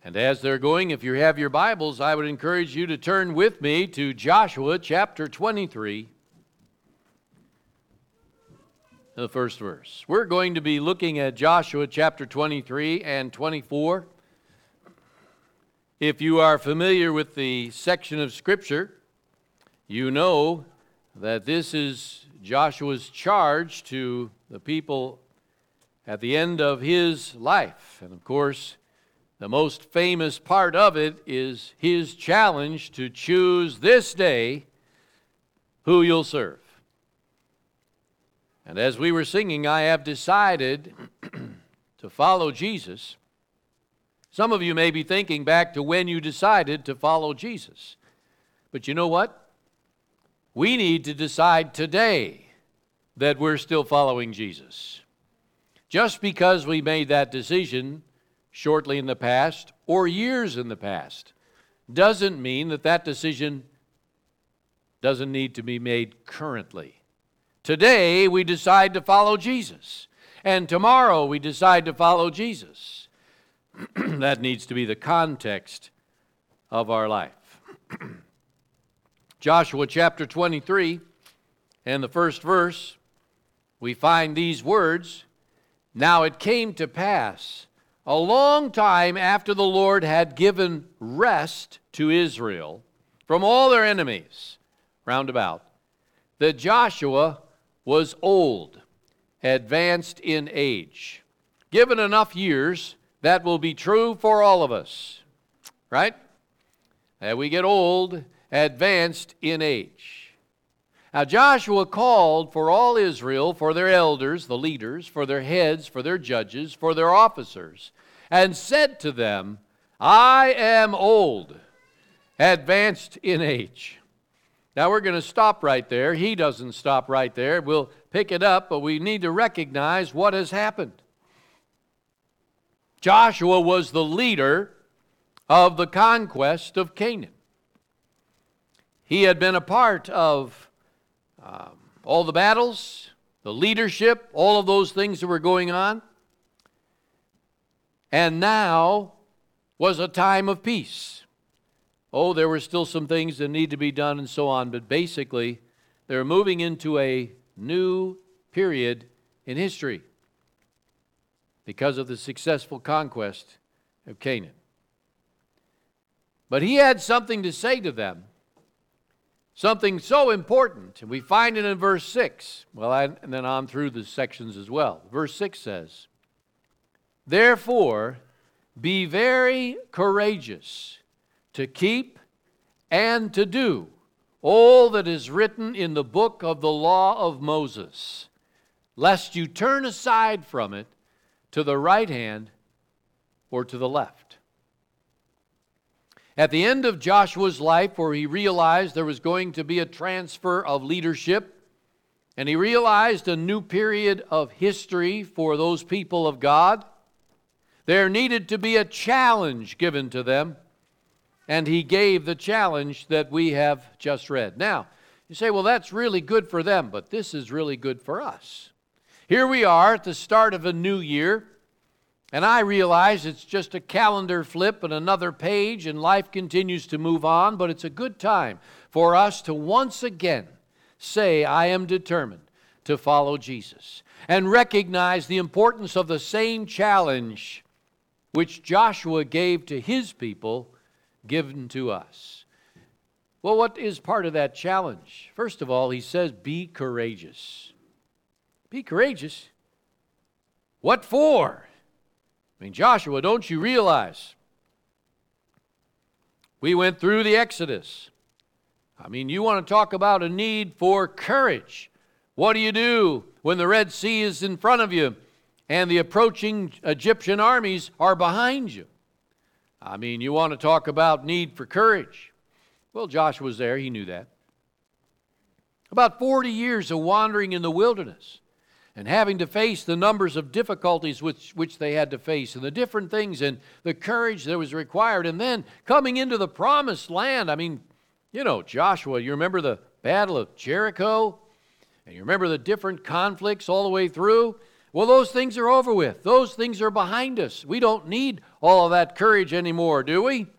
And as they're going, if you have your Bibles, I would encourage you to turn with me to Joshua chapter 23, the first verse. We're going to be looking at Joshua chapter 23 and 24. If you are familiar with the section of Scripture, you know that this is Joshua's charge to the people at the end of his life. And of course, the most famous part of it is his challenge to choose this day who you'll serve. And as we were singing, I have decided to follow Jesus. Some of you may be thinking back to when you decided to follow Jesus. But you know what? We need to decide today that we're still following Jesus. Just because we made that decision shortly in the past or years in the past doesn't mean that that decision doesn't need to be made currently. Today we decide to follow Jesus, and tomorrow we decide to follow Jesus. That needs to be the context of our life. Joshua chapter 23 and the first verse, we find these words, "Now it came to pass a long time after the Lord had given rest to Israel from all their enemies round about, that Joshua was old, advanced in age." Given enough years, that will be true for all of us, right? As we get old, advanced in age. Now Joshua called for all Israel, for their elders, the leaders, for their heads, for their judges, for their officers, and said to them, "I am old, advanced in age." Now we're going to stop right there. He doesn't stop right there. We'll pick it up, but we need to recognize what has happened. Joshua was the leader of the conquest of Canaan. He had been a part of all the battles, the leadership, all of those things that were going on. And now was a time of peace. Oh, there were still some things that need to be done and so on, but basically they're moving into a new period in history because of the successful conquest of Canaan. But he had something to say to them, something so important, and we find it in verse 6. And then on through the sections as well. Verse 6 says, "Therefore, be very courageous to keep and to do all that is written in the book of the law of Moses, lest you turn aside from it to the right hand or to the left." At the end of Joshua's life, where he realized there was going to be a transfer of leadership, and he realized a new period of history for those people of God, there needed to be a challenge given to them, and he gave the challenge that we have just read. Now, you say, well, that's really good for them, but this is really good for us. Here we are at the start of a new year, and I realize it's just a calendar flip and another page, and life continues to move on, but it's a good time for us to once again say, I am determined to follow Jesus, and recognize the importance of the same challenge which Joshua gave to his people, given to us. Well, what is part of that challenge? First of all, he says, be courageous. Be courageous? What for? I mean, Joshua, don't you realize we went through the Exodus? I mean, you want to talk about a need for courage. What do you do when the Red Sea is in front of you and the approaching Egyptian armies are behind you? I mean, you want to talk about need for courage. Well, Joshua was there. He knew that. About 40 years of wandering in the wilderness and having to face the numbers of difficulties which they had to face and the different things and the courage that was required. And then coming into the promised land. I mean, you know, Joshua, you remember the Battle of Jericho? And you remember the different conflicts all the way through? Well, those things are over with. Those things are behind us. We don't need all of that courage anymore, do we?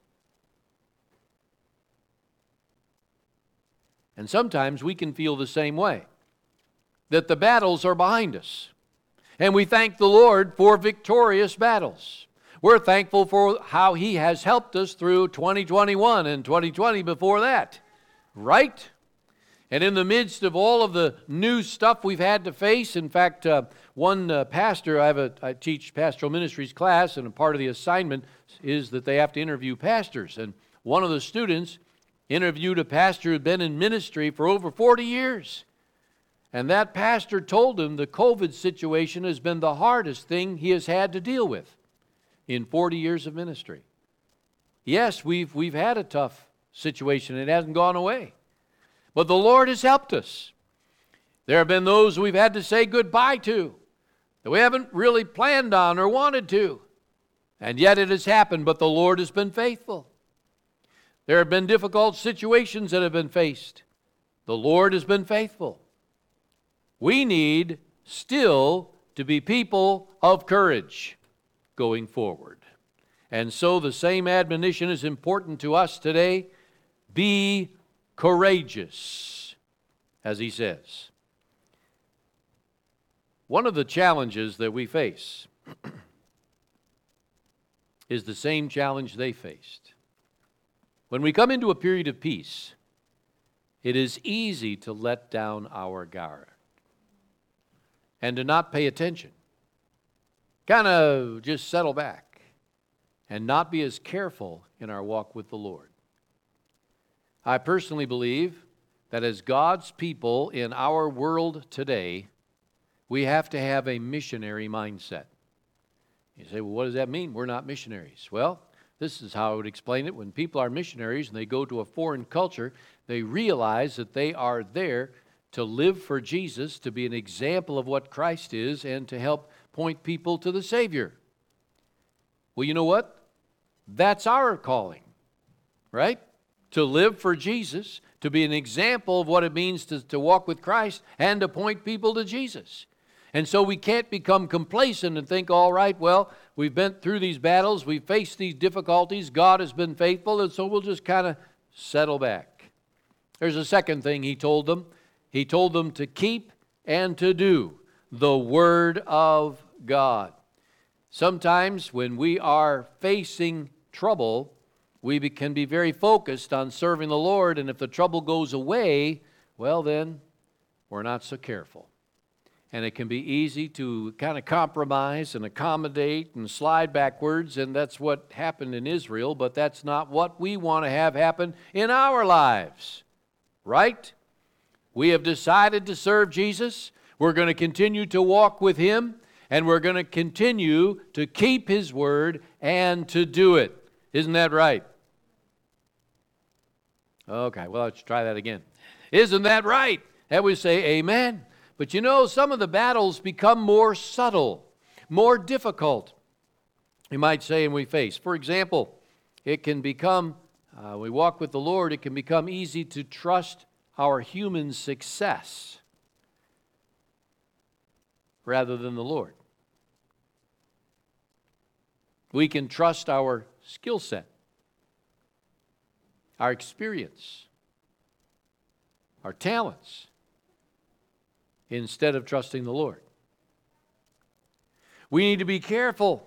And sometimes we can feel the same way, that the battles are behind us. And we thank the Lord for victorious battles. We're thankful for how He has helped us through 2021 and 2020 before that, right? And in the midst of all of the new stuff we've had to face, in fact, one pastor, I teach pastoral ministries class, and a part of the assignment is that they have to interview pastors. And one of the students interviewed a pastor who had been in ministry for over 40 years. And that pastor told him the COVID situation has been the hardest thing he has had to deal with in 40 years of ministry. Yes, we've had a tough situation. It hasn't gone away. But the Lord has helped us. There have been those we've had to say goodbye to that we haven't really planned on or wanted to. And yet it has happened, but the Lord has been faithful. There have been difficult situations that have been faced. The Lord has been faithful. We need still to be people of courage going forward. And so the same admonition is important to us today. Be courageous, as he says. One of the challenges that we face is the same challenge they faced. When we come into a period of peace, it is easy to let down our guard and to not pay attention. Kind of just settle back and not be as careful in our walk with the Lord. I personally believe that as God's people in our world today, we have to have a missionary mindset. You say, well, what does that mean? We're not missionaries. Well, this is how I would explain it. When people are missionaries and they go to a foreign culture, they realize that they are there to live for Jesus, to be an example of what Christ is, and to help point people to the Savior. Well, you know what? That's our calling, right? To live for Jesus, to be an example of what it means to walk with Christ, and to point people to Jesus. And so we can't become complacent and think, all right, well, we've been through these battles, we've faced these difficulties, God has been faithful, and so we'll just kind of settle back. There's a second thing he told them. He told them to keep and to do the Word of God. Sometimes when we are facing trouble, we can be very focused on serving the Lord, and if the trouble goes away, well then, we're not so careful. And it can be easy to kind of compromise and accommodate and slide backwards, and that's what happened in Israel, but that's not what we want to have happen in our lives, right? We have decided to serve Jesus. We're going to continue to walk with Him, and we're going to continue to keep His Word and to do it. Isn't that right? Okay, well, let's try that again. Isn't that right? And we say amen. But you know, some of the battles become more subtle, more difficult, you might say, and we face. For example, it can become, we walk with the Lord, it can become easy to trust our human success rather than the Lord. We can trust our skill set, our experience, our talents, instead of trusting the Lord. We need to be careful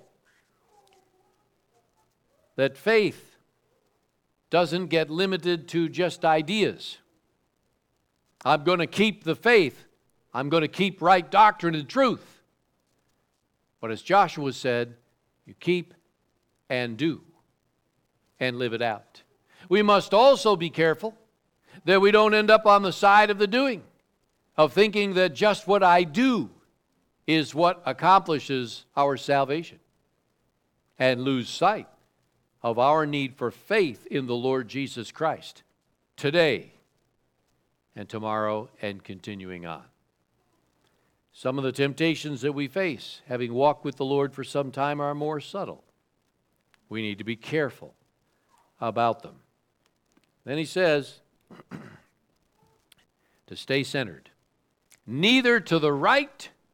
that faith doesn't get limited to just ideas. I'm going to keep the faith. I'm going to keep right doctrine and truth. But as Joshua said, you keep and do and live it out. We must also be careful that we don't end up on the side of the doing, of thinking that just what I do is what accomplishes our salvation, and lose sight of our need for faith in the Lord Jesus Christ today and tomorrow and continuing on. Some of the temptations that we face, having walked with the Lord for some time, are more subtle. We need to be careful about them. Then he says to stay centered. Neither to the right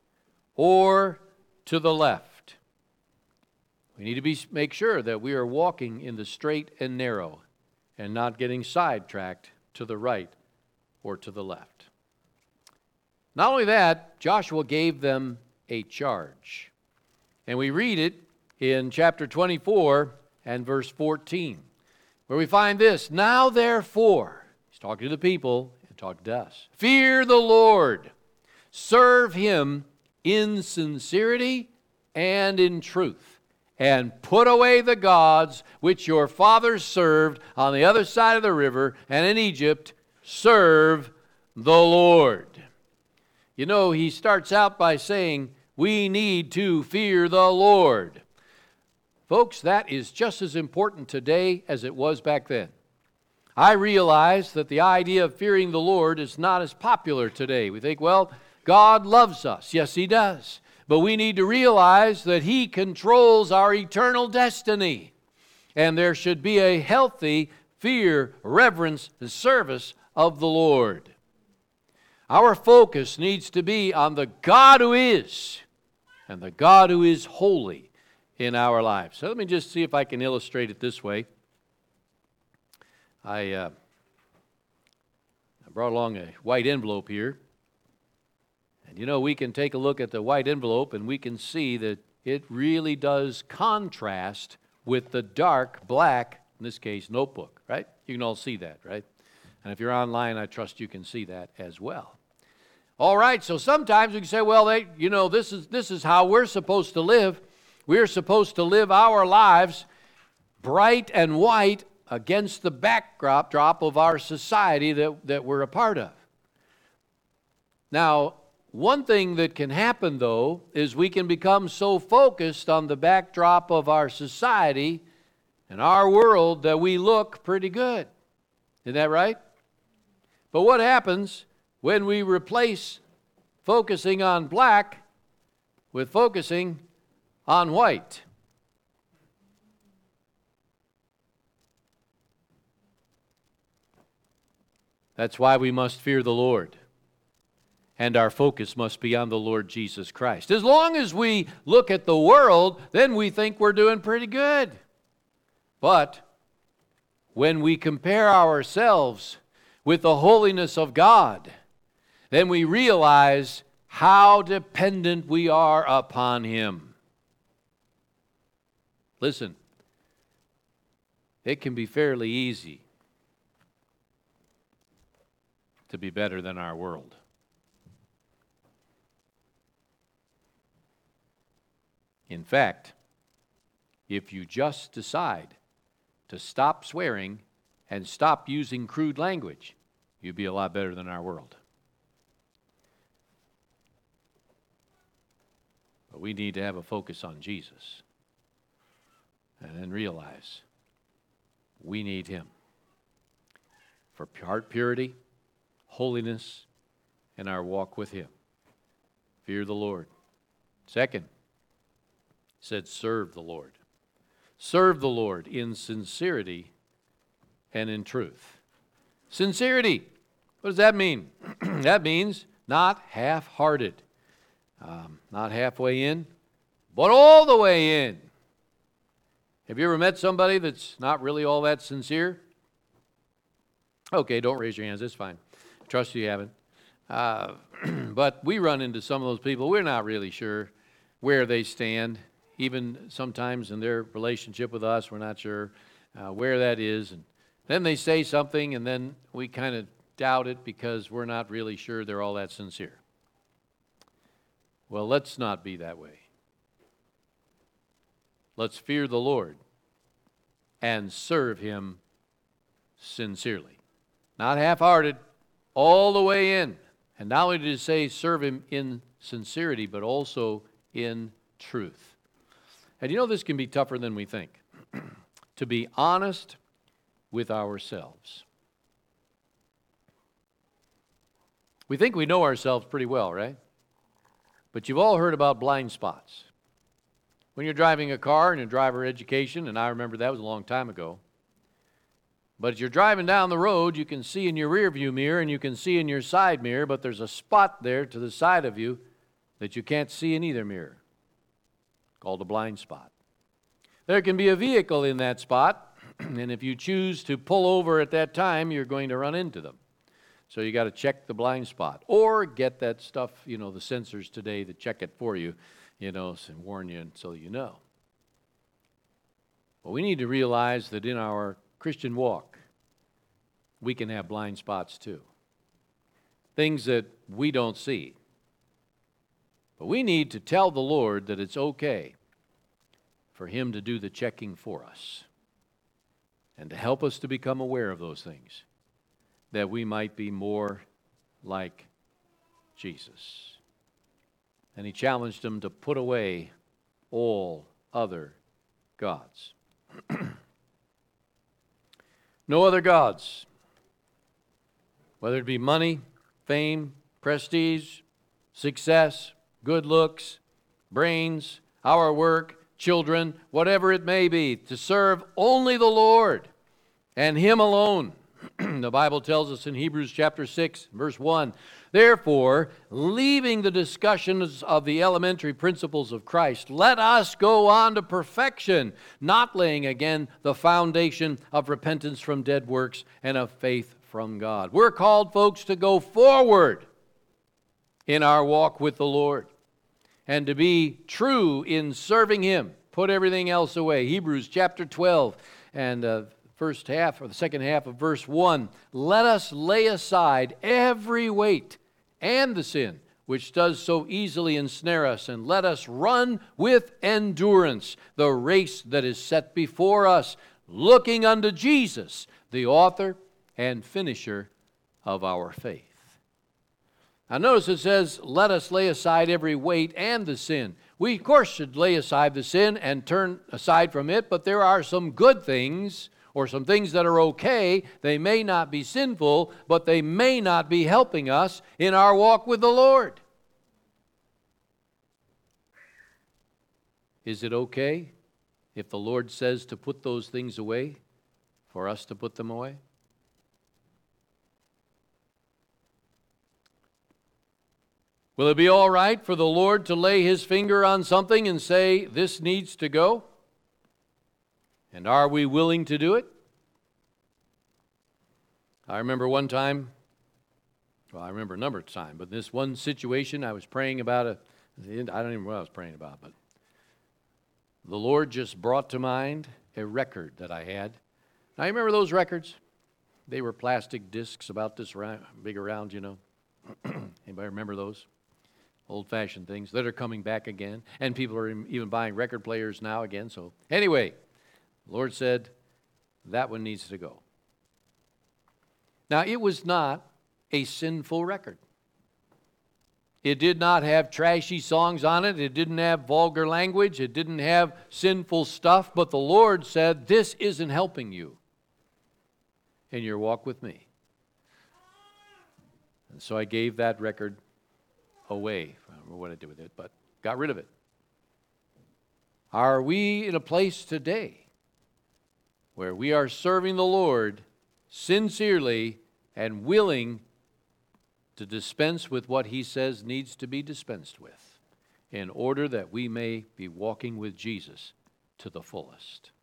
or to the left. We need to make sure that we are walking in the straight and narrow and not getting sidetracked to the right or to the left. Not only that, Joshua gave them a charge. And we read it in chapter 24 and verse 14, where we find this: "Now therefore," he's talking to the people and talking to us, "fear the Lord, serve him in sincerity and in truth, and put away the gods which your fathers served on the other side of the river and in Egypt. Serve the Lord." You know, he starts out by saying, we need to fear the Lord. Folks, that is just as important today as it was back then. I realize that the idea of fearing the Lord is not as popular today. We think, well, God loves us. Yes, he does. But we need to realize that he controls our eternal destiny. And there should be a healthy fear, reverence, and service of the Lord. Our focus needs to be on the God who is, and the God who is holy in our lives. So let me just see if I can illustrate it this way. I brought along a white envelope here. And you know, we can take a look at the white envelope and we can see that it really does contrast with the dark black, in this case, notebook, right? You can all see that, right? And if you're online, I trust you can see that as well. All right, so sometimes we can say, well, this is how we're supposed to live. We're supposed to live our lives bright and white against the backdrop of our society that we're a part of. Now, one thing that can happen, though, is we can become so focused on the backdrop of our society and our world that we look pretty good. Isn't that right? But what happens when we replace focusing on black with focusing on white? That's why we must fear the Lord. And our focus must be on the Lord Jesus Christ. As long as we look at the world, then we think we're doing pretty good. But when we compare ourselves with the holiness of God, then we realize how dependent we are upon him. Listen, it can be fairly easy to be better than our world. In fact, if you just decide to stop swearing and stop using crude language, you'd be a lot better than our world. But we need to have a focus on Jesus and then realize we need him for heart purity, holiness, and our walk with him. Fear the Lord. Second, he said, serve the Lord. Serve the Lord in sincerity and in truth. Sincerity, what does that mean? That means not half-hearted. Not halfway in, but all the way in. Have you ever met somebody that's not really all that sincere? Okay, don't raise your hands, it's fine. Trust you haven't. But we run into some of those people, we're not really sure where they stand. Even sometimes in their relationship with us, we're not sure where that is. And then they say something, and then we kind of doubt it because we're not really sure they're all that sincere. Well, let's not be that way. Let's fear the Lord and serve him sincerely. Not half-hearted, all the way in. And not only did it say serve him in sincerity, but also in truth. And you know, this can be tougher than we think. To be honest with ourselves. We think we know ourselves pretty well, right? But you've all heard about blind spots. When you're driving a car in your driver education, and I remember that was a long time ago, but as you're driving down the road, you can see in your rear view mirror and you can see in your side mirror, but there's a spot there to the side of you that you can't see in either mirror, called a blind spot. There can be a vehicle in that spot, and if you choose to pull over at that time, you're going to run into them. So you got to check the blind spot, or get that stuff, the sensors today that check it for you, and warn you so you know. But we need to realize that in our Christian walk, we can have blind spots too. Things that we don't see. But we need to tell the Lord that it's okay for Him to do the checking for us and to help us to become aware of those things, that we might be more like Jesus. And He challenged them to put away all other gods. No other gods, whether it be money, fame, prestige, success, good looks, brains, our work, children, whatever it may be, to serve only the Lord and Him alone. The Bible tells us in Hebrews chapter 6, verse 1, therefore, leaving the discussions of the elementary principles of Christ, let us go on to perfection, not laying again the foundation of repentance from dead works and of faith from God. We're called, folks, to go forward in our walk with the Lord and to be true in serving Him. Put everything else away. Hebrews chapter 12 and first half or the second half of verse 1. Let us lay aside every weight and the sin which does so easily ensnare us, and let us run with endurance the race that is set before us, looking unto Jesus, the author and finisher of our faith. Now notice it says, let us lay aside every weight and the sin. We, of course, should lay aside the sin and turn aside from it, but there are some good things or some things that are okay. They may not be sinful, but they may not be helping us in our walk with the Lord. Is it okay if the Lord says to put those things away, for us to put them away? Will it be all right for the Lord to lay His finger on something and say, this needs to go? And are we willing to do it? I remember one time, I remember a number of times, but this one situation I was praying about, I don't even know what I was praying about, but the Lord just brought to mind a record that I had. Now, you remember those records? They were plastic discs about this big around, Anybody remember those? Old-fashioned things that are coming back again. And people are even buying record players now again. So anyway, the Lord said, that one needs to go. Now, it was not a sinful record. It did not have trashy songs on it. It didn't have vulgar language. It didn't have sinful stuff. But the Lord said, this isn't helping you in your walk with me. And so I gave that record away. I don't know what I did with it, but got rid of it. Are we in a place today where we are serving the Lord sincerely and willing to dispense with what He says needs to be dispensed with in order that we may be walking with Jesus to the fullest?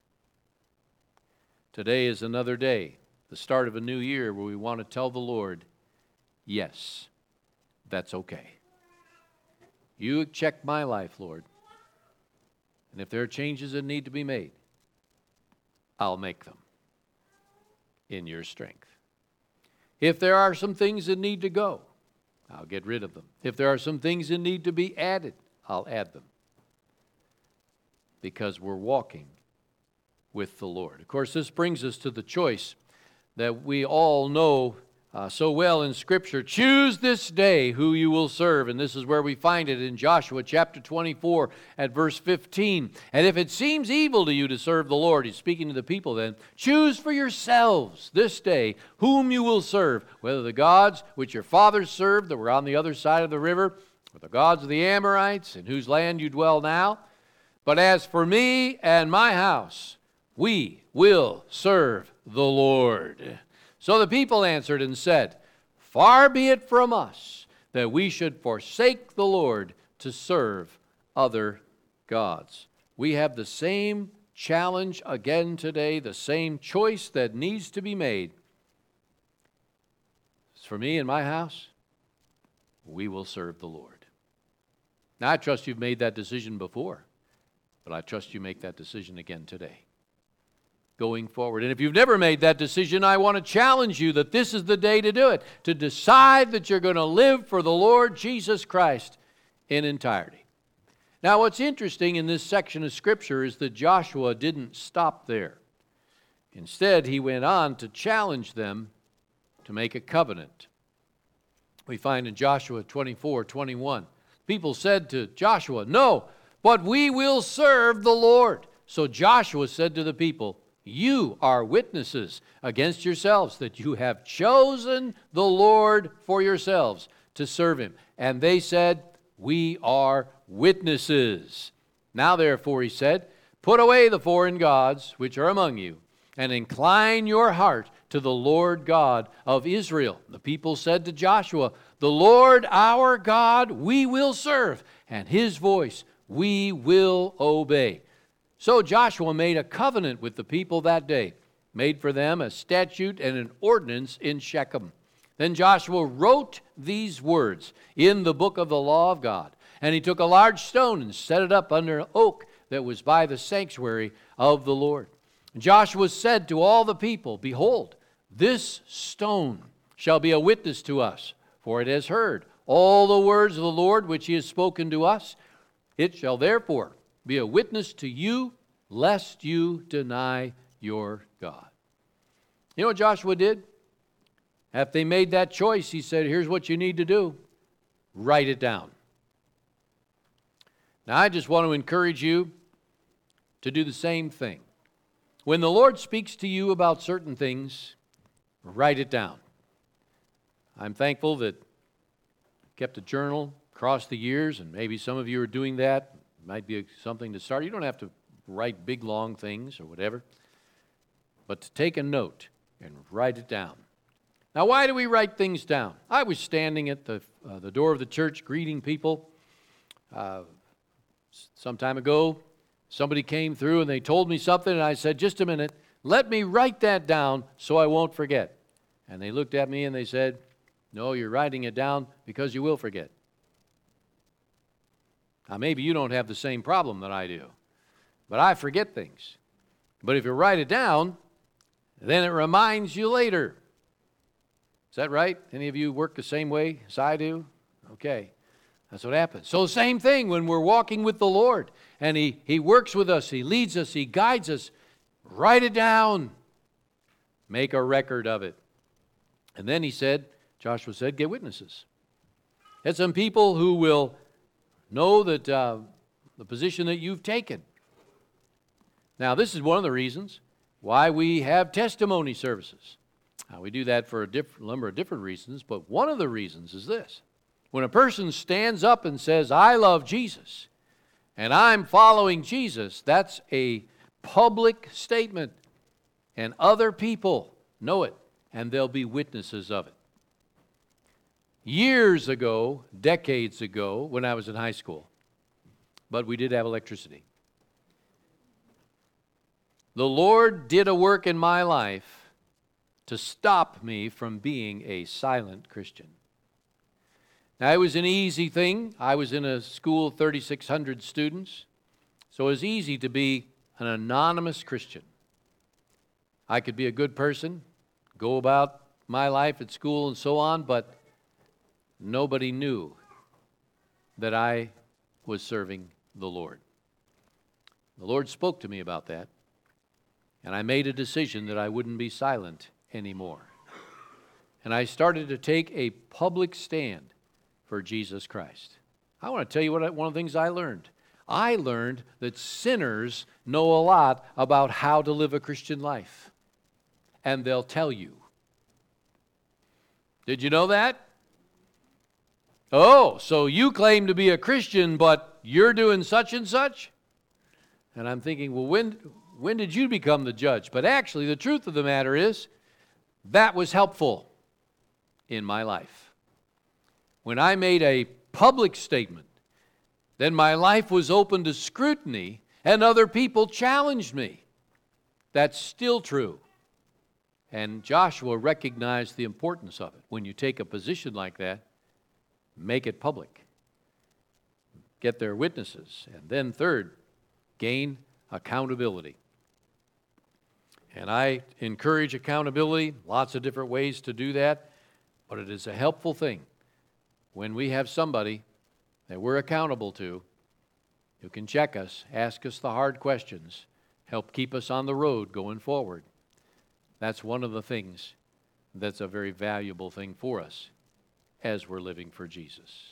Today is another day, the start of a new year, where we want to tell the Lord, yes, that's okay. You check my life, Lord. And if there are changes that need to be made, I'll make them in your strength. If there are some things that need to go, I'll get rid of them. If there are some things that need to be added, I'll add them. Because we're walking with the Lord. Of course, this brings us to the choice that we all know so well in Scripture. Choose this day who you will serve. And this is where we find it in Joshua chapter 24 at verse 15. And if it seems evil to you to serve the Lord, he's speaking to the people then, choose for yourselves this day whom you will serve, whether the gods which your fathers served that were on the other side of the river, or the gods of the Amorites in whose land you dwell now. But as for me and my house, we will serve the Lord. So the people answered and said, far be it from us that we should forsake the Lord to serve other gods. We have the same challenge again today, the same choice that needs to be made. As for me and my house, we will serve the Lord. Now, I trust you've made that decision before, but I trust you make that decision again today, going forward. And if you've never made that decision, I want to challenge you that this is the day to do it, to decide that you're going to live for the Lord Jesus Christ in entirety. Now, what's interesting in this section of Scripture is that Joshua didn't stop there. Instead, he went on to challenge them to make a covenant. We find in Joshua 24:21, people said to Joshua, "No, but we will serve the Lord." So Joshua said to the people, "You are witnesses against yourselves that you have chosen the Lord for yourselves to serve him." And they said, "We are witnesses. Now therefore," he said, "put away the foreign gods which are among you, and incline your heart to the Lord God of Israel." The people said to Joshua, "The Lord our God we will serve, and his voice we will obey." So Joshua made a covenant with the people that day, made for them a statute and an ordinance in Shechem. Then Joshua wrote these words in the book of the law of God, and he took a large stone and set it up under an oak that was by the sanctuary of the Lord. And Joshua said to all the people, "Behold, this stone shall be a witness to us, for it has heard all the words of the Lord which he has spoken to us. It shall therefore be a witness to you, lest you deny your God." You know what Joshua did? After they made that choice, he said, "Here's what you need to do. Write it down." Now, I just want to encourage you to do the same thing. When the Lord speaks to you about certain things, write it down. I'm thankful that I kept a journal across the years, and maybe some of you are doing that. It might be something to start. You don't have to write big, long things or whatever, but to take a note and write it down. Now, why do we write things down? I was standing at the door of the church greeting people some time ago. Somebody came through and they told me something, and I said, "Just a minute, let me write that down so I won't forget." And they looked at me and they said, "No, you're writing it down because you will forget." Now, maybe you don't have the same problem that I do, but I forget things. But if you write it down, then it reminds you later. Is that right? Any of you work the same way as I do? Okay. That's what happens. So same thing when we're walking with the Lord, and He works with us, He leads us, He guides us. Write it down. Make a record of it. And then Joshua said, get witnesses. Get some people who will know that the position that you've taken. Now, this is one of the reasons why we have testimony services. Now, we do that for a number of different reasons, but one of the reasons is this. When a person stands up and says, "I love Jesus, and I'm following Jesus," that's a public statement, and other people know it, and they'll be witnesses of it. Years ago, decades ago, when I was in high school, but we did have electricity, the Lord did a work in my life to stop me from being a silent Christian. Now, it was an easy thing. I was in a school of 3,600 students, so it was easy to be an anonymous Christian. I could be a good person, go about my life at school and so on, but nobody knew that I was serving the Lord. The Lord spoke to me about that, and I made a decision that I wouldn't be silent anymore. And I started to take a public stand for Jesus Christ. I want to tell you one of the things I learned. I learned that sinners know a lot about how to live a Christian life, and they'll tell you. Did you know that? Oh, so you claim to be a Christian, but you're doing such and such? And I'm thinking, well, when did you become the judge? But actually, the truth of the matter is, that was helpful in my life. When I made a public statement then my life was open to scrutiny and other people challenged me. That's still true. And Joshua recognized the importance of it. When you take a position like that, make it public. Get their witnesses. And then third, gain accountability. And I encourage accountability, lots of different ways to do that, but it is a helpful thing when we have somebody that we're accountable to who can check us, ask us the hard questions, help keep us on the road going forward. That's one of the things that's a very valuable thing for us as we're living for Jesus.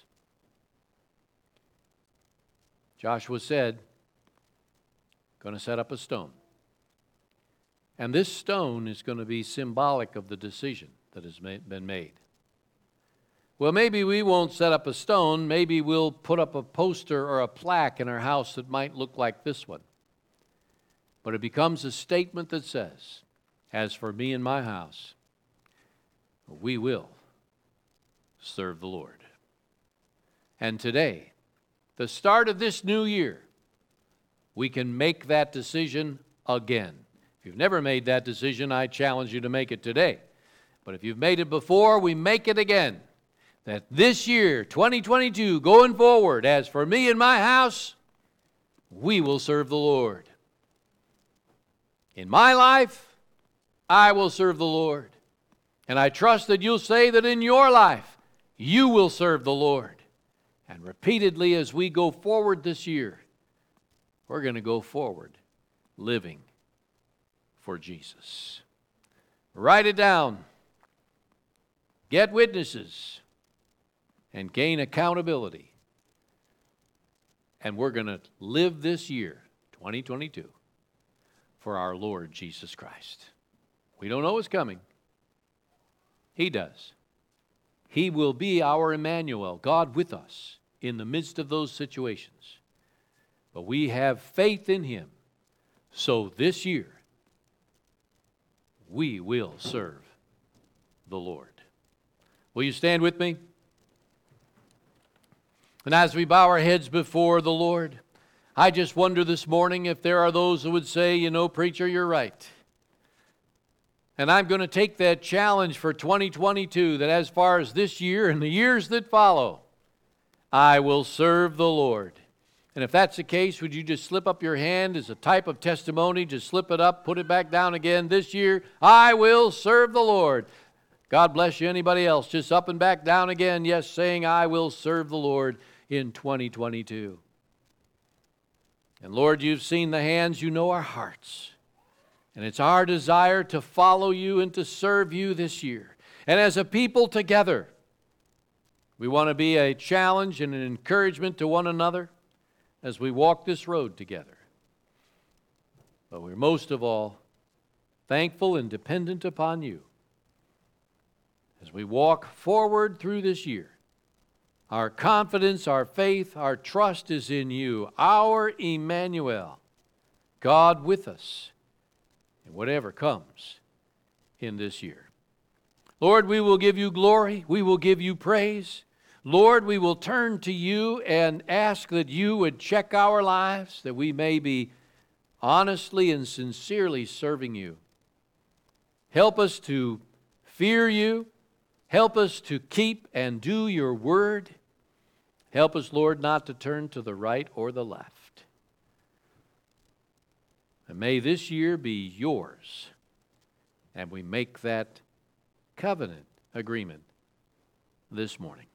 Joshua said, going to set up a stone. And this stone is going to be symbolic of the decision that has been made. Well, maybe we won't set up a stone. Maybe we'll put up a poster or a plaque in our house that might look like this one. But it becomes a statement that says, as for me and my house, we will serve the Lord. And today, the start of this new year, we can make that decision again. If you've never made that decision, I challenge you to make it today. But if you've made it before, we make it again. That this year, 2022, going forward, as for me and my house, we will serve the Lord. In my life, I will serve the Lord. And I trust that you'll say that in your life, you will serve the Lord. And repeatedly as we go forward this year, we're going to go forward living for Jesus. Write it down. Get witnesses. And gain accountability. And we're going to live this year, 2022, for our Lord Jesus Christ. We don't know what's coming. He does. He will be our Emmanuel, God with us in the midst of those situations. But we have faith in Him. So this year, we will serve the Lord. Will you stand with me? And as we bow our heads before the Lord, I just wonder this morning if there are those who would say, you know, preacher, you're right. And I'm going to take that challenge for 2022, that as far as this year and the years that follow, I will serve the Lord. And if that's the case, would you just slip up your hand as a type of testimony? Just slip it up, put it back down again. This year, I will serve the Lord. God bless you. Anybody else? Just up and back down again. Yes, saying, I will serve the Lord in 2022. And Lord, you've seen the hands, you know our hearts. And it's our desire to follow you and to serve you this year. And as a people together, we want to be a challenge and an encouragement to one another as we walk this road together. But we're most of all thankful and dependent upon you as we walk forward through this year. Our confidence, our faith, our trust is in you, our Emmanuel, God with us, in whatever comes in this year. Lord, we will give you glory, we will give you praise. Lord, we will turn to you and ask that you would check our lives, that we may be honestly and sincerely serving you. Help us to fear you. Help us to keep and do your word. Help us, Lord, not to turn to the right or the left. And may this year be yours. And we make that covenant agreement this morning.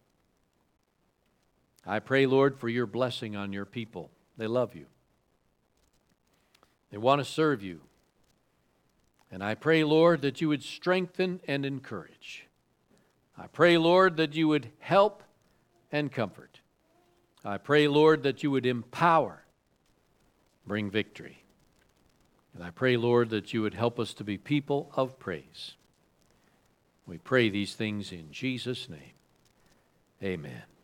I pray, Lord, for your blessing on your people. They love you. They want to serve you. And I pray, Lord, that you would strengthen and encourage. I pray, Lord, that you would help and comfort. I pray, Lord, that you would empower, bring victory. And I pray, Lord, that you would help us to be people of praise. We pray these things in Jesus' name. Amen.